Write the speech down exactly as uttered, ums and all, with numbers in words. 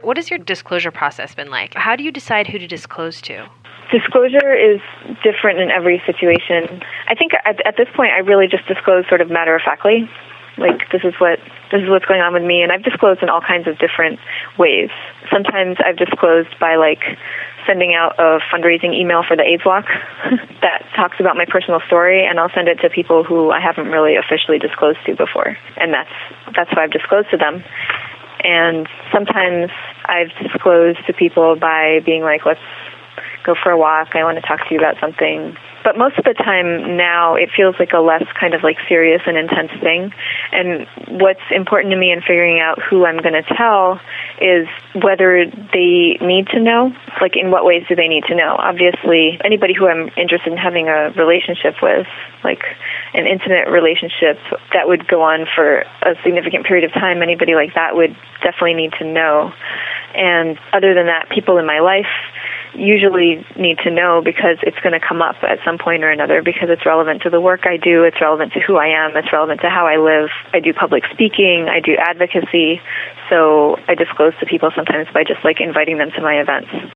What has your disclosure process been like? How do you decide who to disclose to? Disclosure is different in every situation. I think at, at this point I really just disclose sort of matter-of-factly. Like, this is what this is what's going on with me, and I've disclosed in all kinds of different ways. Sometimes I've disclosed by, like, sending out a fundraising email for the AIDS Walk that talks about my personal story, and I'll send it to people who I haven't really officially disclosed to before, and that's that's why I've disclosed to them. And sometimes I've disclosed to people by being like, let's go for a walk, I want to talk to you about something. But most of the time now, it feels like a less kind of like serious and intense thing. And what's important to me in figuring out who I'm going to tell is whether they need to know, like in what ways do they need to know. Obviously, anybody who I'm interested in having a relationship with, like an intimate relationship that would go on for a significant period of time, anybody like that would definitely need to know. And other than that, people in my life usually need to know because it's going to come up at some point or another, because it's relevant to the work I do, it's relevant to who I am, it's relevant to how I live. I do public speaking, I do advocacy, so I disclose to people sometimes by just like inviting them to my events.